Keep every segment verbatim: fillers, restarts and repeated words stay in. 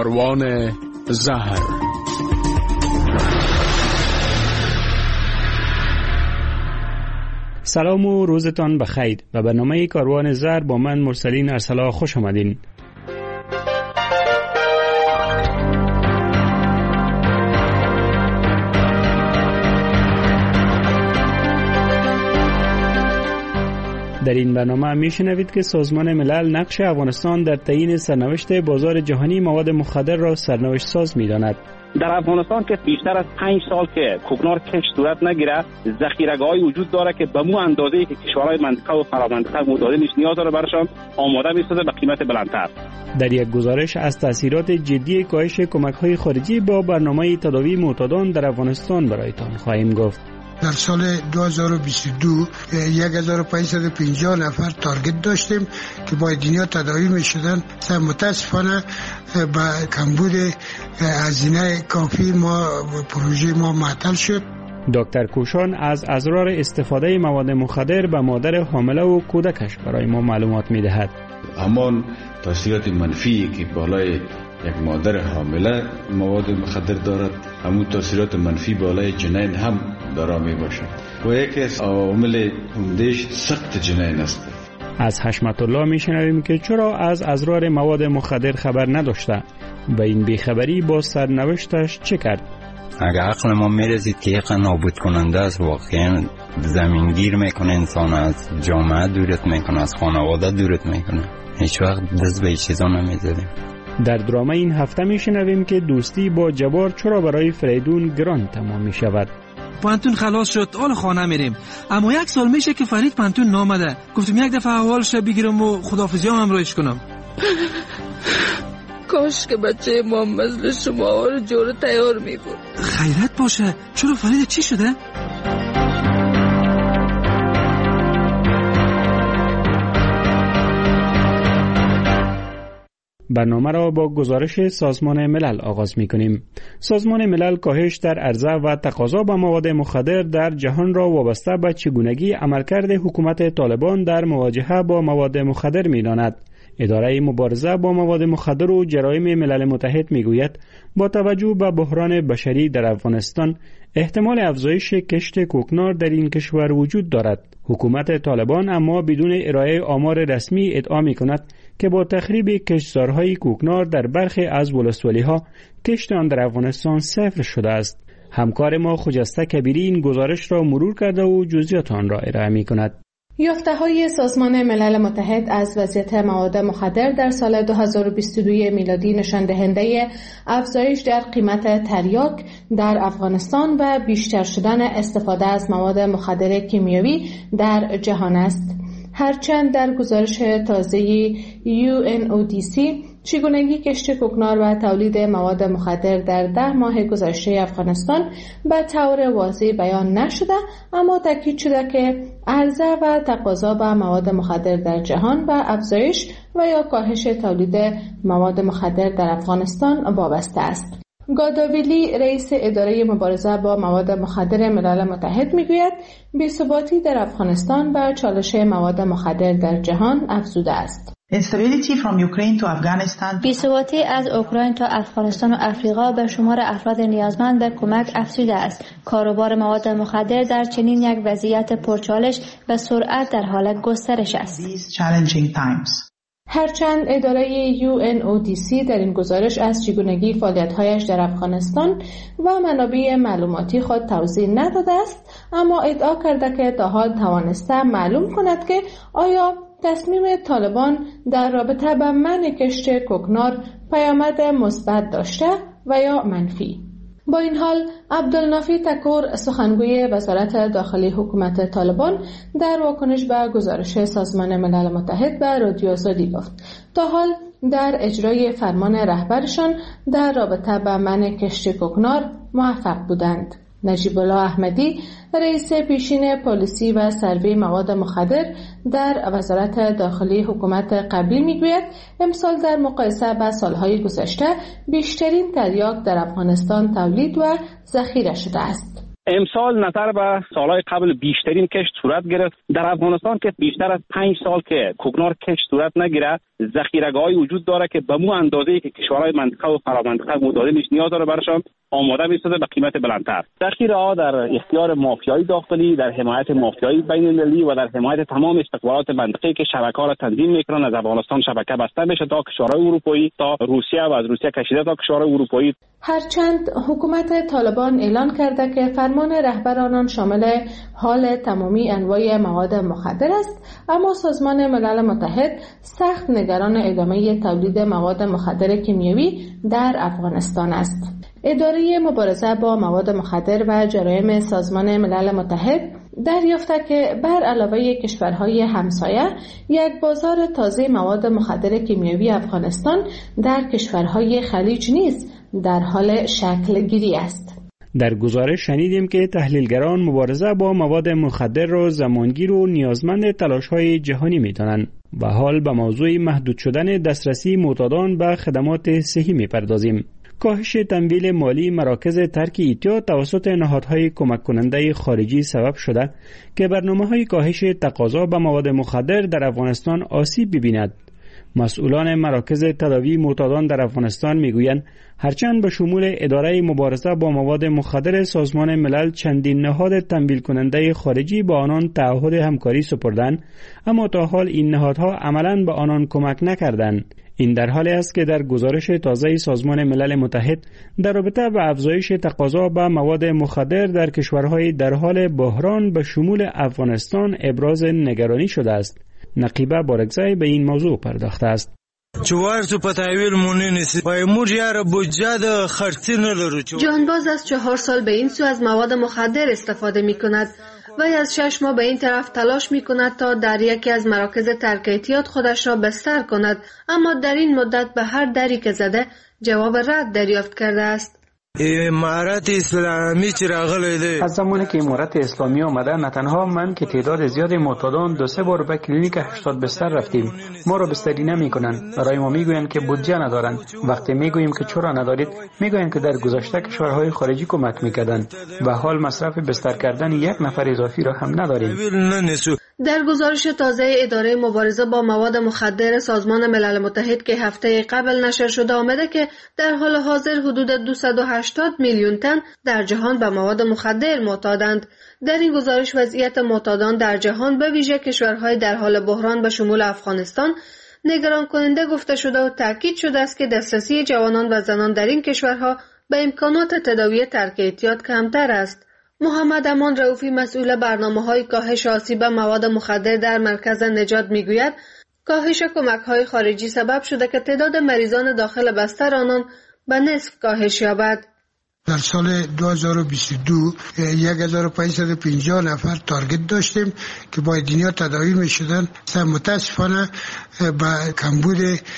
کاروان زهر. سلام و روزتان بخیر و برنامه کاروان زهر با من مرسلین ارسلا خوش آمدین. در این برنامه میشنوید که سازمان ملل نقش افغانستان در تعیین سرنوشت بازار جهانی مواد مخدر را سرنوشت ساز می‌داند. در افغانستان که بیشتر از پنج سال که کوکنار کشت صورت نگیره، ذخیره‌های وجود داره که به مو اندازه‌ای که کشورهای منطقه و فرامنطقه متعادلش نیاز داره براشون آماده می‌سازه به قیمت بلندتر. در یک گزارش از تاثیرات جدی کاهش کمک‌های خارجی با برنامه تداوی معتادان در افغانستان برایتان خواهیم گفت. در سال دو هزار و بیست و دو یک هزار و پانصد و پنجاه نفر تارگت داشتیم که باید اینها تداوی می شدن. متاسفانه با کمبود هزینه کافی ما پروژه ما معطل شد. دکتر کوشان از اضرار استفاده مواد مخدر به مادر حامله و کودکش برای ما معلومات می دهد. همان تاثیرات منفی که بالای یک مادر حامله مواد مخدر دارد، همون تاثیرات منفی بالای جنین هم دارا می باشد و یکی از عوامل عمده‌اش سقط جنین است. از حشمت الله می شنویم که چرا از اضرار مواد مخدر خبر نداشته و این بیخبری با سرنوشتش چه کرد. اگر عقل ما میرسید که یک نابود کننده است، واقعا زمینگیر میکنه، انسان از جامعه دورت میکنه، از خانواده دورت میکنه، هیچ وقت دست به این چیزا نمیزدیم. در درامه این هفته میشنویم که دوستی با جبار چرا برای فریدون گران تمام می شود. پانتون خلاص شد، حال خانه میریم، اما یک سال میشه که فرید پانتون نامده. گفتم یک دفعه احوالش بگیرم و خداحافظی هم همراهش کنم. کاش که بچه ما مثل شما رو جور تیار میبود. خیرت باشه. چرا فرید چی شده؟ برنامه را با گزارش سازمان ملل آغاز می کنیم. سازمان ملل کاهش در عرضه و تقاضا به مواد مخدر در جهان را وابسته به چگونگی عملکرد حکومت طالبان در مواجهه با مواد مخدر می داند. اداره مبارزه با مواد مخدر و جرایم ملل متحد می گوید با توجه به بحران بشری در افغانستان احتمال افزایش کشت کوکنار در این کشور وجود دارد. حکومت طالبان اما بدون ارائه آمار رسمی ادعا می کند که با تخریب کشتزارهای کوکنار در برخی از ولسوالی‌ها کشت آن در افغانستان صفر شده است. همکار ما خجسته کبیری این گزارش را مرور کرده و جزئیات آن را ارائه می کند. یافته‌های سازمان ملل متحد از وضعیت مواد مخدر در سال دو هزار و بیست و دو میلادی نشان دهنده افزایش در قیمت تریاک در افغانستان و بیشتر شدن استفاده از مواد مخدر کیمیایی در جهان است. هرچند در گزارش تازه یو ان او دی سی چگونگی کشت کوکنار و تولید مواد مخدر در ده ماه گذشته افغانستان به طور واضح بیان نشده، اما تاکید شده که عرضه و تقاضا به مواد مخدر در جهان و افزایش و یا کاهش تولید مواد مخدر در افغانستان وابسته است. گاداویلی رئیس اداره مبارزه با مواد مخدر ملل متحد میگوید بی‌ثباتی در افغانستان و چالش مواد مخدر در جهان افزوده است. بی‌ثباتی از اوکراین تا افغانستان و افریقا به شمار افراد نیازمند به کمک افزوده است. کاروبار مواد مخدر در چنین یک وضعیت پرچالش به سرعت در حال گسترش است. هرچند اداره یو ان او دی سی در این گزارش از چگونگی فعالیت‌هایش در افغانستان و منابع معلوماتی خود توضیح نداده است، اما ادعا کرده که تا حال توانسته معلوم کند که آیا تصمیم طالبان در رابطه با منع کشت کوکنار پیامد مثبت داشته و یا منفی. با این حال عبدالنافی تکور سخنگوی وزارت داخلی حکومت طالبان در واکنش به گزارش سازمان ملل متحد به رادیو آزادی گفت تا حال در اجرای فرمان رهبرشان در رابطه با منع کشت کوکنار موفق بودند. نجیب الله احمدی رئیس پیشین پالیسی و سروی مواد مخدر در وزارت داخلی حکومت قبلی میگوید امسال در مقایسه با سالهای گذشته بیشترین تریاک در افغانستان تولید و ذخیره شده است. امسال نظر به سالهای قبل بیشترین کشت صورت گرفت. در افغانستان که بیشتر از پنج سال که کوکنار کشت صورت نگیره، ذخیره‌گاهی وجود داره که به مو اندازه‌ای که کشورهای منطقه و فرامنطقه متعادل نیست نیاز داره برشان آماده می‌سازه به قیمت بلندتر. ذخیره‌ها در اختیار مافیای داخلی، در حمایت مافیای بین‌المللی و در حمایت تمام استخبارات منطقه‌ای که شبکه‌ها را تنظیم می‌کنند. از افغانستان شبکه بسته میشه تا کشورهای اروپایی، تا روسیه و از روسیه کشیده تا کشورهای اروپایی. هرچند حکومت طالبان اعلان کرده که فرمان رهبر آنان شامل حال تمامی انواع مواد مخدر است، اما سازمان ملل متحد سخت نگران ادامه تولید مواد مخدر کیمیایی در افغانستان است. اداره مبارزه با مواد مخدر و جرایم سازمان ملل متحد دریافته که بر علاوه کشورهای همسایه، یک بازار تازه مواد مخدر کیمیایی افغانستان در کشورهای خلیج نیز در حال شکل گیری است. در گزارش شنیدیم که تحلیلگران مبارزه با مواد مخدر را زمانگیر و نیازمند تلاش‌های جهانی می‌دانند و حال به موضوع محدود شدن دسترسی معتادان به خدمات صحی می‌پردازیم. کاهش تمویل مالی مراکز ترک ایتیا توسط نهادهای کمک کننده خارجی سبب شده که برنامه‌های کاهش تقاضا به مواد مخدر در افغانستان آسیب ببیند. مسئولان مراکز تداوی معتادان در افغانستان میگویند هرچند به شمول اداره مبارزه با مواد مخدر سازمان ملل چندین نهاد تمویل کننده خارجی با آنان تعهد همکاری سپردند، اما تا حال این نهادها عملاً به آنان کمک نکردند. این در حالی است که در گزارش تازه سازمان ملل متحد در رابطه با افزایش تقاضا به مواد مخدر در کشورهای در حال بحران به شمول افغانستان ابراز نگرانی شده است. نقیبه بارکزی به این موضوع پرداخته است. جانباز از چهار سال به این سو از مواد مخدر استفاده می کند و از شش ماه به این طرف تلاش می کند تا در یکی از مراکز ترک اعتیاد خودش را بستر کند، اما در این مدت به هر دری که زده جواب رد دریافت کرده است. امارت اسلامی چی راغلی دی؟ از زمانی که امارت اسلامی آمده، نه تنها من که تعداد زیاد معتادان دو سه بار به کلینیک هشتاد بستر رفتیم، ما را بستری نمی کنند. برای ما میگویند که بودجه ندارند. وقتی میگوییم که چرا ندارید، میگویند که در گذشته کشورهای خارجی کمک میکردند و حال مصرف بستر کردن یک نفر اضافی را هم نداریم. در گزارش تازه اداره مبارزه با مواد مخدر سازمان ملل متحد که هفته قبل نشر شده آمده که در حال حاضر حدود دویست و هشتاد میلیون تن در جهان به مواد مخدر معتادند. در این گزارش وضعیت معتادان در جهان به ویژه کشورهای در حال بحران به شمول افغانستان نگران کننده گفته شده و تاکید شده است که دسترسی جوانان و زنان در این کشورها به امکانات تداوی ترک اعتیاد کمتر است. محمد امان رؤوفی مسئول برنامه‌های کاهش آسیب مواد مخدر در مرکز نجات میگوید کاهش کمک‌های خارجی سبب شده که تعداد مریضان داخل بستر آنان به نصف کاهش یابد. در سال دو هزار و بیست و دو یک هزار و پانصد و پنجاه نفر تارگت داشتیم که باید اینها تداوی می شدن. متاسفانه با کمبود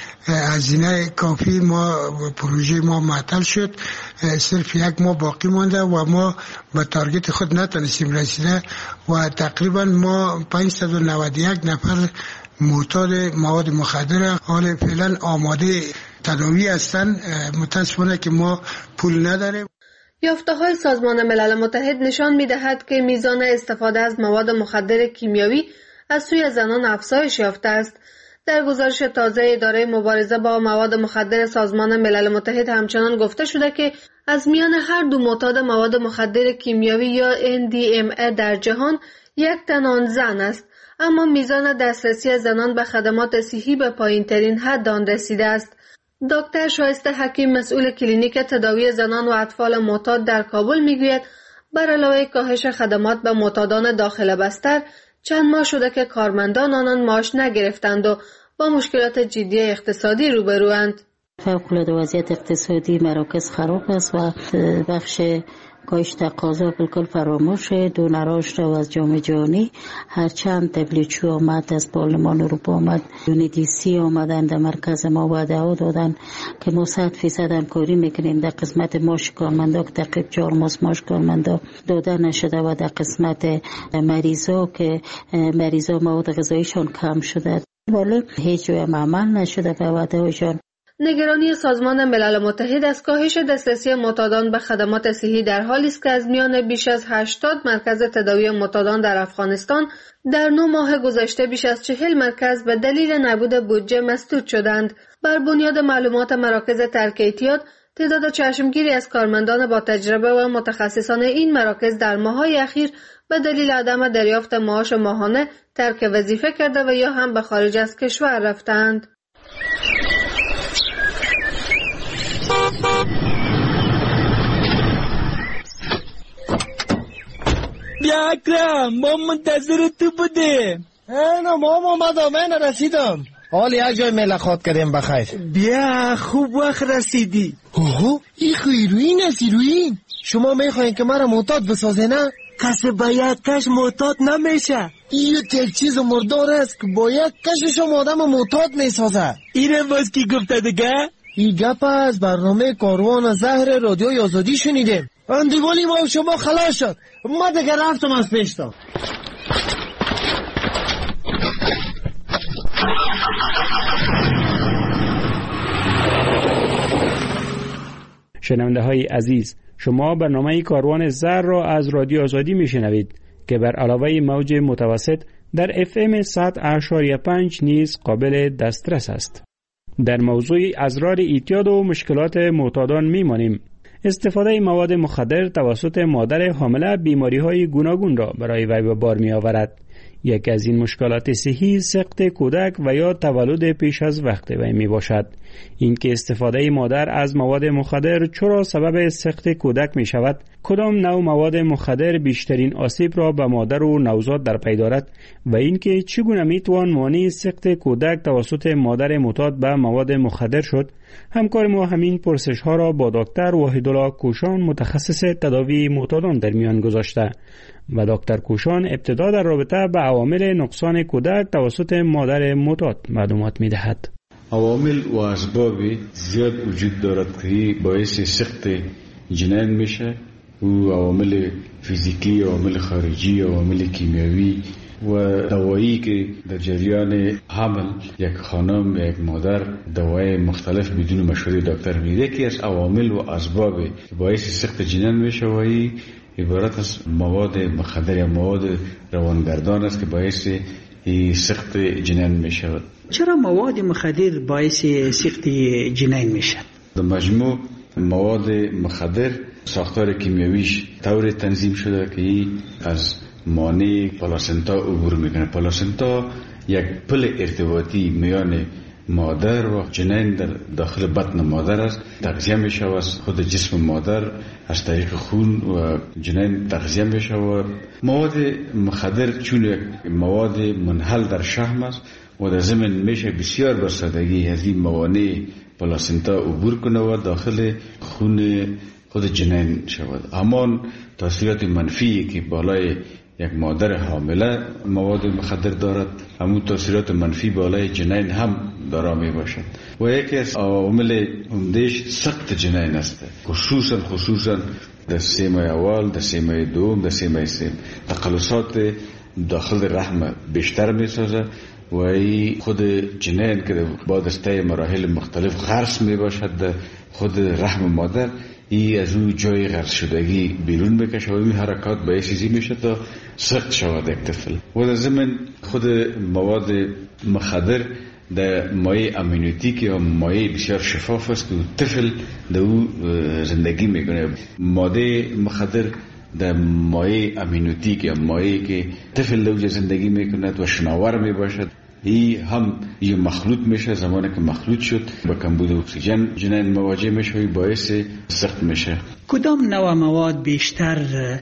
هزینه کافی ما پروژه ما معطل شد. صرف یک ماه باقی مانده و ما به تارگت خود نتونستیم رسیده و تقریبا ما پانصد و نود و یک نفر معتاد مواد مخدر حال فعلا آماده تداوی هستند. متاسفانه که ما پول نداریم. یافته‌های سازمان ملل متحد نشان می‌دهد که میزان استفاده از مواد مخدر کیمیایی از سوی زنان افزایش یافته است. در گزارش تازه اداره مبارزه با مواد مخدر سازمان ملل متحد همچنان گفته شده که از میان هر دو معتاد مواد مخدر کیمیایی یا ان دی ام ای در جهان یک تن آن زن است، اما میزان دسترسی زنان به خدمات صحی به پایین‌ترین حد آن رسیده است. دکتر شایسته حکیم مسئول کلینیک تداوی زنان و اطفال معتاد در کابل میگوید بر علاوه کاهش خدمات به معتادان داخل بستر چند ماه شده که کارمندان آنان معاش نگرفتند و با مشکلات جدی اقتصادی روبروند. فوق‌العاده وضعیت اقتصادی مراکز خراب است و بخش کاهش تقاضا بالکل فراموش. دونراش رو از جامعه جهانی هرچند دبلیو آمد، از پارلمان اروپا آمد، یونیدیسی آمدن در مرکز ما وعده ها دادن که ما صد فیصد همکاری میکنیم در قسمت ماش کارمندا که تقریبا چهار ماه ماش کارمندا داده نشده و در قسمت مریضا که مریضا مواد غذاییشان کم شده ولی هیچ جای عمل نشده به وعده هاشان. نگرانی سازمان ملل متحد از کاهش دسترسی معتادان به خدمات صحی در حالی است که از میان بیش از هشتاد مرکز تداوی معتادان در افغانستان در نه ماه گذشته بیش از چهل مرکز به دلیل نبود بودجه مسدود شدند. بر بنیاد معلومات مراکز ترک اعتیاد، تعداد چشمگیری از کارمندان با تجربه و متخصصان این مراکز در ماه‌های اخیر به دلیل عدم دریافت معاش ماهانه ترک وظیفه کرده و یا هم به خارج از کشور رفتند. بیا اکرم، ما منتظر تو بودیم. اینا ما آمدم، من رسیدم. حال یک جای ملاقات کردیم بخیر. بیا خوب وقت رسیدی. اوه این خیروین است ایروین. شما میخواین که مرا معتاد بسازه نه؟ کسی با یک کش معتاد نمیشه. این یک چیز مردار است که با یک کشش آدم معتاد میسازه. اینه باز کی گفته دیگه؟ این گپ از برنامه کاروان زهر رادیوی آزادی شنیدیم. اندیوالی ما شما خلاص شد. ما دیگه رفتم از پیشتا. شنونده های عزیز، شما برنامه کاروان زهر را از رادیو آزادی میشنوید که بر علاوه موج متوسط در اف ام صد و پنج نیز قابل دسترس است. در موضوع اضرار اعتیاد و مشکلات معتادان میمانیم. استفاده مواد مخدر توسط مادر حامله بیماری‌های گوناگون را برای وی به بار می‌آورد. یک از این مشکلات صحی سقط کودک و یا تولد پیش از وقت وی میباشد. اینکه استفاده مادر از مواد مخدر چرا سبب سقط کودک می شود، کدام نوع مواد مخدر بیشترین آسیب را به مادر و نوزاد در پی دارد و اینکه چگونه می توان مانع سقط کودک توسط مادر معتاد به مواد مخدر شد، همکار ما همین پرسش ها را با دکتر وحیدالله کوشان متخصص تداوی معتادان در میان گذاشته و دکتر کوشان ابتدا در رابطه به عوامل نقصان کودک توسط مادر معتاد معلومات می دهد. عوامل و اسباب زیاد وجود دارد که باعث سقط جنین میشه و عوامل فیزیکی، عوامل خارجی، عوامل کیمیایی و دوایی که در جریان حمل یک خانم یک مادر دوای مختلف بدون مشوره دکتر میده. یکی از عوامل و اسباب که باعث سقط جنین میشه و عبارت از مواد مخدر یا مواد روانگردان است که باعث سقط جنین میشه. چرا مواد مخدر باعث سقط جنین میشه؟ در مجموع مواد مخدر ساختار کیمیاییش طور تنظیم شده که از مانع پلاسنتا عبور میکنه. پلاسنتا یک پل ارتباطی میان مادر و جنین در داخل بطن مادر است. تغذیه میشه از خود جسم مادر از طریق خون و جنین تغذیه میشه و مواد مخدر چون یک مواد منحل در شحم است و در ضمن میشه بسیار با سادگی از این موانع پلاسنتا عبور کنه و داخل خون خود جنین شود. همان تاثیرات منفی که بالای یک مادر حامله مواد مخدر دارد، همون تاثیرات منفی بالای جنین هم دارا می باشد و یکی از عوامل عمده‌اش سقط جنین است، خصوصا خصوصا در سه ماه اول، در سه ماه دوم، در سه ماه سوم تقلصات داخل رحم بیشتر می سازه و ای خود جنین که بعد از طی مراحل مختلف غرس می باشد در خود رحم مادر، ای از اون جای غرس شدگی بیرون بکشه و این حرکات باعث چیزی میشه تا سقط شود یک طفل. و در ضمن خود مواد مخدر در مایع امنیوتیک یا مایع بسیار شفاف است که طفل در او زندگی میکنه. ماده مخدر در مایع امنیوتیک یا مایعی که طفل در او زندگی میکنه و شناور میباشد، ای هم یه مخلوط میشه. زمانی که مخلوط شد با کمبود اکسیژن جنین مواجه میشه و باعث سقط میشه. کدام نوع مواد بیشتر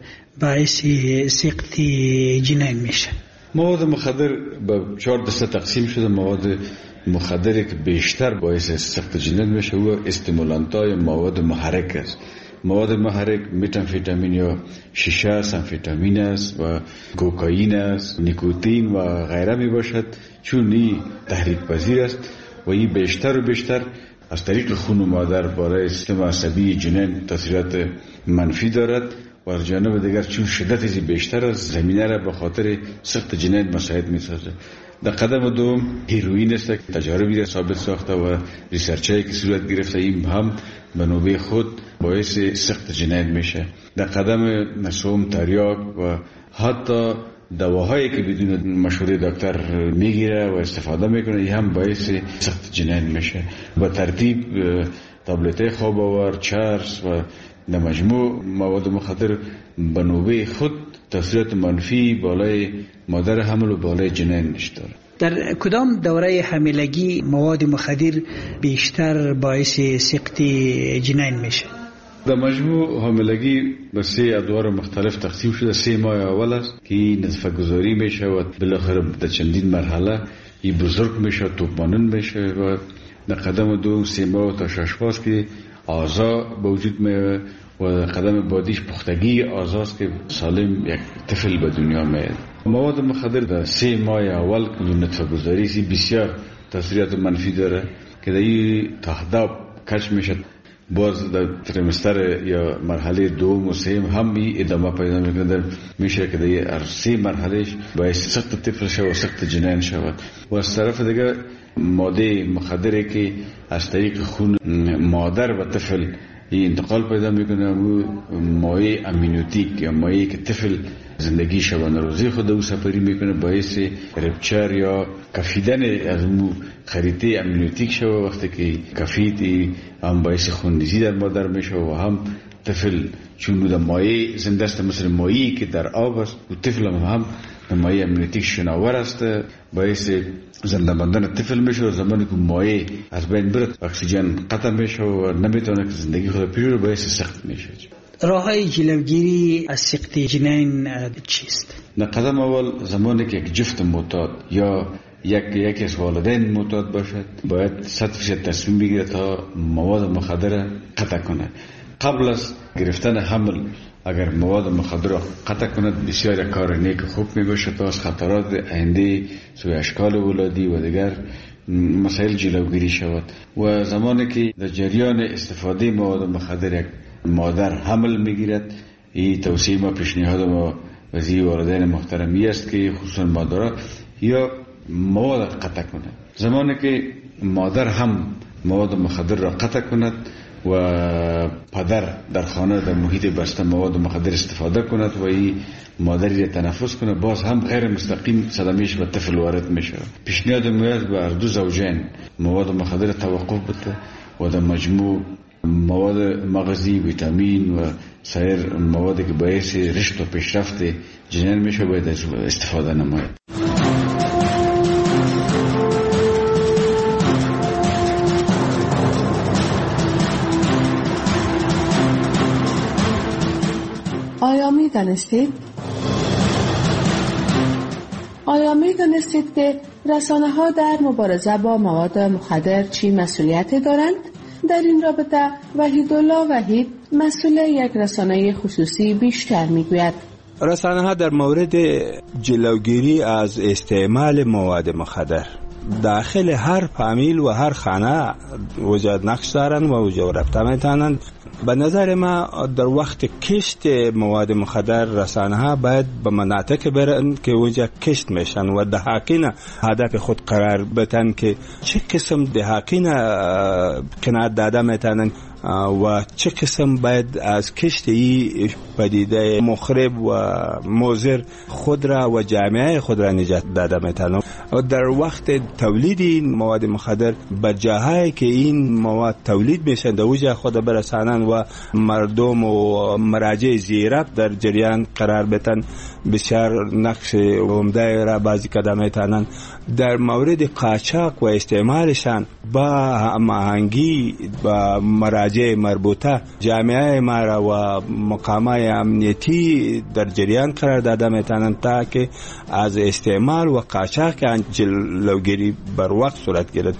باعث سقط جنین میشه؟ مواد مخدر به چهار دسته تقسیم شده. مواد مخدری که بیشتر باعث سقط جنین میشه و استیمولانت‌های مواد محرک است. مواد محرک متامفتامین یا شیشه است، امفتامین است و کوکائین است، نیکوتین و غیره می باشد. چون این تحریک پذیر است و این بیشتر و بیشتر از طریق خون مادر برای سیستم عصبی جنین تاثیرات منفی دارد و از جانب دیگر چون شدت از بیشتر از زمینه را به خاطر سخت جنایت مساعد می‌سازه. در قدم دوم هیروئین است که تجاربی را ثابت ساخته و ریسرچایی که صورت گرفته این هم به نوبه خود باعث سخت جنایت میشه. در قدم سوم تریاک و حتی دواهایی که بدون مشوره دکتر میگیره و استفاده میکنه این هم باعث سخت جنایت میشه. با ترتیب تابلت خواب آور، چرس و در مجموع مواد مخدر به نوبه خود تاثیرات منفی بالای مادر حمل و بالای جنین داره. در کدام دوره حاملگی مواد مخدر بیشتر باعث سقط جنین میشه؟ در مجموع حاملگی به سه ادوار مختلف تقسیم شده. سه ماه اول است که نطفه گذاری میشه و بالاخره در چندین مرحله این بزرگ میشه، توپ مانند میشه و در قدم دو سه ماه تا شش ماه که اعضا به وجود میاد و قدم بعدیش پختگی اعضاست که سالم یک طفل به دنیا میاد. مواد مخدر در سه ماه اول که نطفه گذاری سی بسیار تاثیرات منفی داره که در این تهداب کش میشه. باز در تریمستر یا مرحله دوم و سوم هم بی ادامه پیدا میکنه، میشه که در هر سه مرحلهش باعث سخت طفل شود و سخت جنین شود. و از طرف دیگه ماده مخدری که از طریق خون مادر و طفل انتقال پیدا میکنه و مایع امنیوتیک یا مایعی که طفل زندگی شبانه روزی خود او سپری میکنه باعث رپچر یا کفیدن از مو خریطه امنیوتیک شود. وقتی که کفید هم باعث خونریزی در مادر میشه و هم طفل چون در مایع زنده است مثل مایعی که در آب است و طفل هم هم مایع امنیوتیک شناور است باعث زنده ماندن طفل میشه و زمانی که مایع از بین برد اکسیژن قطع میشه و نمیتونه که زندگی خود پیش باعث سخت میشه. راههای جلوگیری از سقط جنین چیست؟ در قدم اول زمانی که یک جفت معتاد یا یک یکی از والدین معتاد باشد باید صد فیصد تصمیم بگیره تا مواد مخدر قطع کنه. قبل از گرفتن حمل اگر مواد مخدر را قطع کند بسیار کار نیک خوب می باشه تا از خطرات آینده سوی اشکال ولادی و دیگر مسائل جلوگیری شود. و زمانی که در جریان استفاده مواد مخدر یک مادر حمل میگیرد این توصیه ما پیشنهاد ما وزیر والدین محترمی است که خصوصا مادرها یا مواد قطع کند. زمانی که مادر هم مواد مخدر را قطع کند و پدر در خانه در محیط بسته مواد مخدر استفاده کند و این مادری را تنفس کنه باز هم غیر مستقیم صدمهش به طفل وارد میشه. پیشنهاد میاد به هر دو زوجین مواد مخدر توقف بده و در مجموع مواد مغزی، ویتامین و سایر موادی که باعث رشد و پیشرفت جنین میشه باید استفاده نماید. آیا می دانستید؟ آیا می دانستید که رسانه ها در مبارزه با مواد مخدر چی مسئولیت دارند؟ در این رابطه وحیدالله وحید مسئول یک رسانه خصوصی بیشتر میگوید. رسانه ها در مورد جلوگیری از استعمال مواد مخدر داخل هر فامیل و هر خانه وجود نقش دارند و وجود رفته میتونند. به نظر ما در وقت کشت مواد مخدر رسانه ها باید به مناطق برن که اونجا کشت میشن و دهاقین هدف خود قرار بدن که چه قسم دهاقین قناعت داده میتونن و چه قسم باید از کشت ای پدیده مخرب و مضر خود را و جامعه خود را نجات داده میتونن. و در وقت تولید مواد مخدر به جاهایی که این مواد تولید میشن در اوجه خود برسانن و مردم و مراجع زیراب در جریان قرار بدن بسیار نقش عمده را بازی کرده میتونن. در مورد قاچاق و استعمالشان با هماهنگی با مراجع مربوطه جامعه ما را و مقامات امنیتی در جریان قرار داده میتونن تا که از استعمال و قاچاق جلوگیری بر وقت صورت گیرد.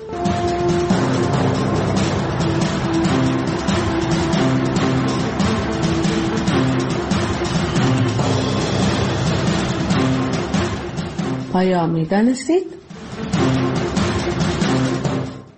آیا می دانستید؟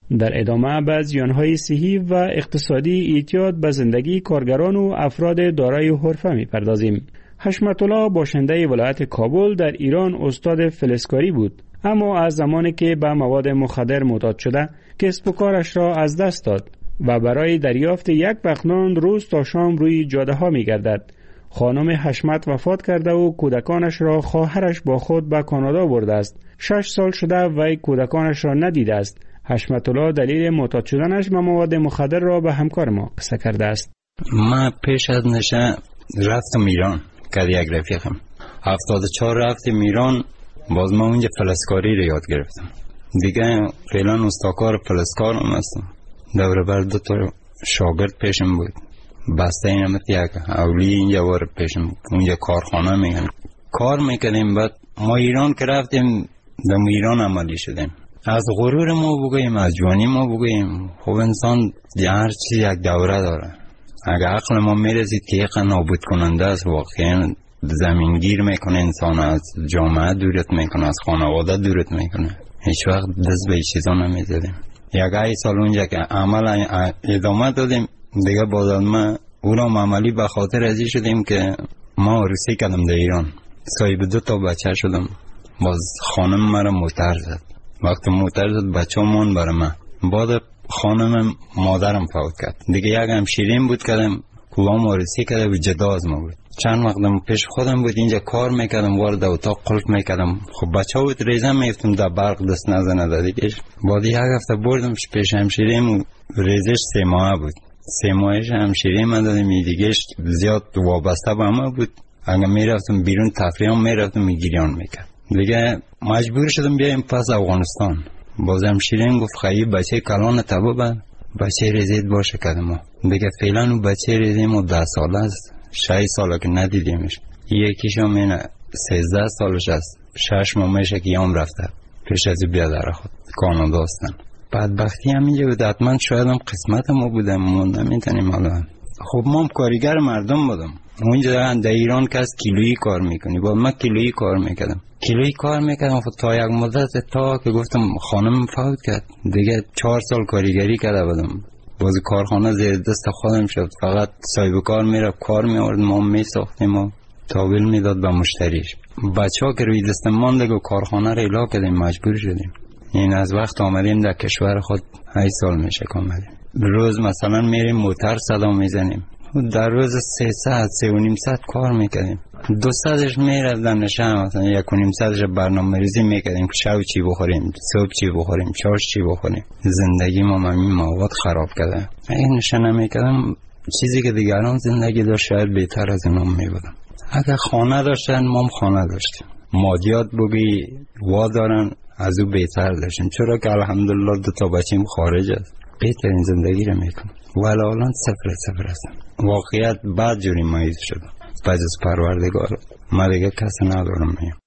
در ادامه به زیانهای صحی و اقتصادی اعتیاد به زندگی کارگران و افراد دارای حرفه می‌پردازیم. حشمت الله باشنده ولایت کابل در ایران استاد فلزکاری بود، اما از زمانی که به مواد مخدر معتاد شده کسب و کارش را از دست داد و برای دریافت یک وقت نان روز تا شام روی جاده ها می گردد. خانم حشمت وفات کرده و کودکانش را خواهرش با خود به کانادا برده است. شش سال شده و کودکانش را ندیده است. حشمت الله دلیل معتاد شدنش به مواد مخدر را به همکار ما قصه کرده است. ما پیش از نشه رفتم ایران که یک رفیقم هفتاد و چهار رفتم ایران، باز ما اونجا فلزکاری رو یاد گرفتم. دیگه فعلا استاکار فلزکارم هستم. دوره بر دو تا شاگرد پیشم بود، بسته اینم یک اولی اینجا وارد پیشم بود. اونجا کارخانه میگن کار میکنیم. بعد ما ایران که رفتیم در ایران عملی شدیم. از غرور ما بگویم، از جوانی ما بگویم، خب انسان هر چی یک دوره داره. اگه عقل ما میرسید که یک نابود کننده است، واقعا زمینگیر میکنه انسان، از جامعه دورت میکنه، از خانواده دورت میکنه. هیچ وقت دست به چیزا نمیزدیم. یک ای سال اونجا که عمل ادامه دادیم دیگه، باز ما او را عملی به خاطر ازی شدیم که ما عروسی کردم در ایران، صاحب دو تا بچه شدم. باز خانم مرا موتر زد. وقتی موتر زد بچه مون برای من. بعد خانم مادرم فوت کرد. دیگه یک همشیرین بود کردم کلام عروسی کرده و جدا از ما بود. چند وقتم پیش خودم بود اینجا کار میکردم، وارد اتاق قلف میکردم. خب بچه بود ریزم میفتم در برق دست نزنه دادیگه. بعد یک هفته بردم پیش همشیرین، ریزش سه ماه بود. سه ماهش همشیرین من دادم، دیگهش زیاد وابسته به ما بود. اگه میرفتم بیرون تفریح هم میرفتم میگیریان میکرد. دیگه مجبور شدم بیایم پس افغانستان. بازم شیرین گفت خیلی بچه کلان تبا بند بچه ریزید باشه کدما. دیگه فعلا اون بچه ریزیم و ده ساله است، شش ساله که ندیدیمش. یکیش هم اینه سیزده سالش است، شش ماهشه که یام رفته پیش از بیاد در خود کانادا هستن. بدبختی هم اینجا بود، حتما شاید هم قسمت ما بودم، ما نمیتونیم. حالا خب ما کارگر مردم بودم. اونجا در ایران که از کیلویی کار میکنی، با من کیلویی کار میکردم کیلویی کار میکردم خب تا یک مدت، تا که گفتم خانم فوت کرد دیگه چهار سال کارگری کرده بودم. باز کارخانه زیر دست خودم شد، فقط صاحب کار میرفت کار میارد، ما میساختیم و تحویل میداد به مشتریش. بچه ها که روی دست مانده و کارخانه رو اعلا کردیم، مجبور شدیم. این از وقت آمدیم در کشور خود هشت سال میشه که آمدیم. روز مثلا میریم موتر صدا میزنیم، در روز سه ساعت سه و نیم ساعت کار میکردیم. دو ساعتش میرفتم نشم، مثلا یک و نیم ساعتش برنامه ریزی میکردیم که شب چی بخوریم، صبح چی بخوریم، چاش چی بخوریم. زندگی ما همین مواد خراب کرده. این نشه نمیکردم چیزی که دیگران زندگی داشت شاید بهتر از اونم میبودم. اگر خانه داشتن ما هم خانه داشتیم، مادیات بگی وا دارن از او بهتر داشتیم، چرا که الحمدلله دو تا بچیم خارج است، بهترین زندگی رو میکنم. ولی الان صفر صفر هستم. واقعیت بعد جوری مایز شدم. بعد از پروردگار ما دیگه کسی ندارم. میم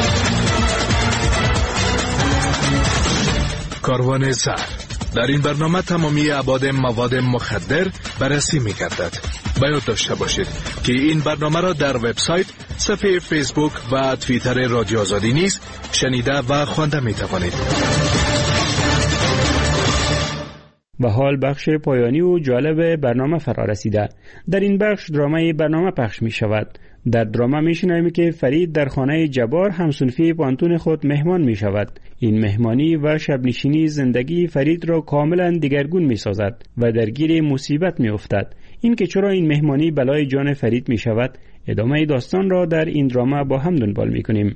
کاروان زهر. در این برنامه تمامی ابعاد مواد مخدر بررسی می‌گردد. باید داشته باشید که این برنامه را در وبسایت، صفحه فیسبوک و توییتر رادیو آزادی نیز شنیده و خوانده می‌توانید. و حال بخش پایانی و جالب برنامه فرا رسیده. در این بخش درامه برنامه پخش می شود. در درامه می شنویم که فرید در خانه جبار همسنفی پانتون خود مهمان می شود. این مهمانی و شبنشینی زندگی فرید را کاملا دیگرگون می سازد و درگیر مصیبت می افتد. این که چرا این مهمانی بلای جان فرید می شود، ادامه داستان را در این درامه با هم دنبال می کنیم.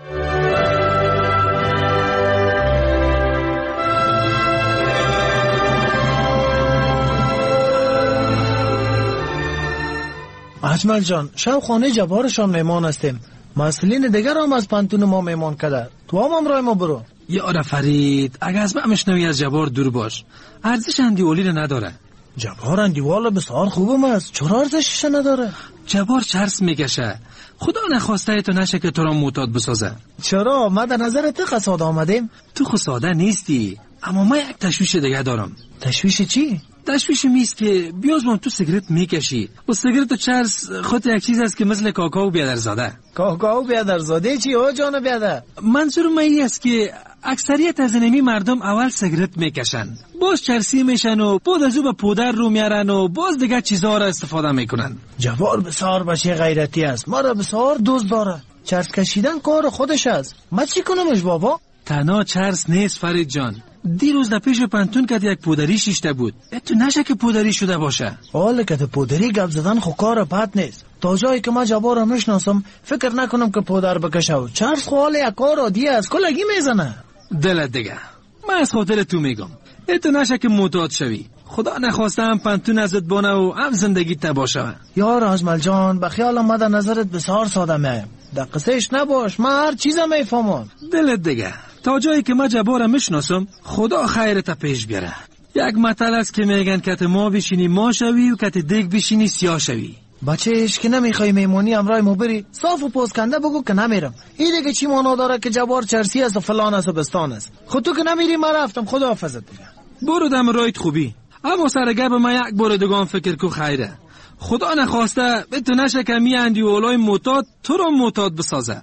اجمل جان، شب خانه جبارشان مهمان هستیم. مسئولین دیگر هم از پانتون ما مهمان کرده. تو هم همراه ما برو. یاره فرید، اگه از من مشنوی از جبار دور باش. ارزش اندیوالی رو نداره. جبار اندیوال بسیار خوبم است، چرا ارزشش نداره؟ جبار چرس میکشه. خدا نخواسته تو نشه که تو را معتاد بسازه. چرا؟ ما در نظر تو قصاد آمدیم؟ تو خود ساده نیستی، اما ما یک تشویش دیگه دارم. تشویش چی؟ تشویش میست که بیاز من تو سیگرت میکشی و سیگرت و چرس خود یک چیز است که مثل کاکائو بیادرزاده. کاکائو بیادرزاده چی او جان بیادر؟ منظور من این است که اکثریت از اینمی مردم اول سیگرت میکشن، باز چرسی میشن و بعد از او به پودر رو میارن و باز دیگه چیزها را استفاده میکنن. جوار بسیار بچه غیرتی است، ما را بسیار دوست داره. چرس کشیدن کار خودش است. ما چی کنمش بابا؟ تنها چرس نیست فرید جان. دیروز در پیش پنتون که یک پودری شیشته بود. تو نشه که پودری شده باشه. حالا که پودری گپ زدن خو کار بد نیست. تا جایی که ما جوار را میشناسم فکر نکنم که پودر بکشه. چرس خو حالا یک کار عادی است، کلگی میزنه. دلت دیگه، من از خاطر تو میگم تو نشه که معتاد شوی. خدا نخواسته هم پنتون ازت بانه و هم زندگی تباه شوه. یار اجمل جان، به خیال ما در نظرت بسیار ساده میم. در قصهش نباش، من هر چیزم میفهمم. دلت دیگه، تا جایی که ما جبارم میشناسم خدا خیرت پیش بیاره. یک متل است که میگن کت ما بشینی ما شوی و کت دیگ بشینی سیاه شوی. بچهش که نمیخوای میمونی امرای مو بری صاف و پوزکنده بگو که نمیرم. این دیگه چی معنا داره که جبار چرسی است و فلان است و بستان است؟ خود تو که نمیری من رفتم، خدا حافظت دیگه. برو دم رایت خوبی، اما سر گپ ما یک بار دیگه فکر کو خیره. خدا نخواسته به تو نشه که می اندی و اولای معتاد تو رو معتاد بسازه.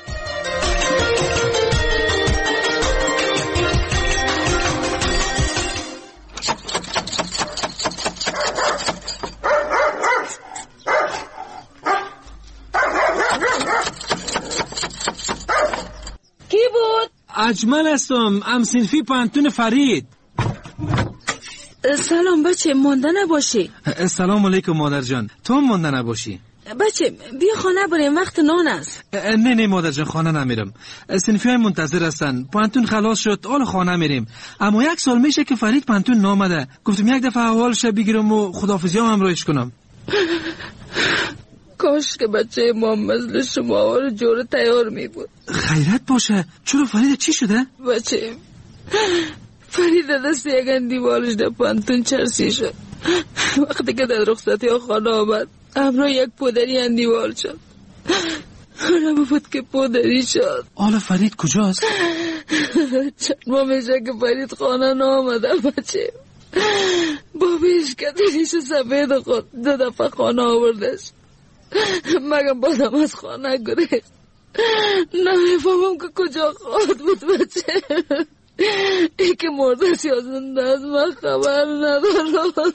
کی بود؟ اجمل هستم، ام صنفی پنتون فرید. سلام بچه، مانده نباشی. سلام علیکم مادر جان، تو مانده نباشی. بچه بیا خانه بریم، وقت نان است. نه نه مادر جان، خانه نمیرم. صنفی های منتظر هستن، پنتون خلاص شد، حالا خانه میریم. اما یک سال میشه که فرید پنتون نامده. گفتم یک دفعه احوالش بگیرم و خداحافظی هم همراهش کنم. کاش که بچه ما مثل شما رو جور تیار می بود. خیرت باشه، چرا فرید چی شده؟ بچه فرید دست یک اندیوالش در پنتون چرسی شد. وقتی که در رخصتی ها خانه آمد همراه یک پودری اندیوال شد. حالا بود که پودری شد. حالا فرید کجاست؟ چند ماه میشه که فرید خانه نامده بچه. با بیش کتریش سفید خود دو دفعه خانه آوردش. مگم بادم از خانه گریخت. نمیفهمم که کجا خواهد بود بچه. ای که مردش یا زنده از من خبر ندارم.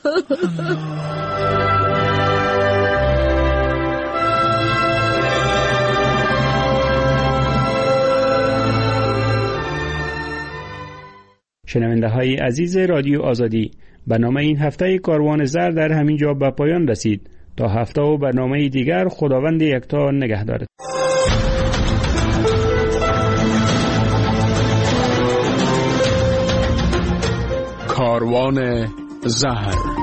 شنونده های عزیز رادیو آزادی، برنامه این هفته کاروان زر در همین جا به پایان رسید. تا هفته و برنامه دیگر خداوند یکتا نگهدارد. کاروان زهر.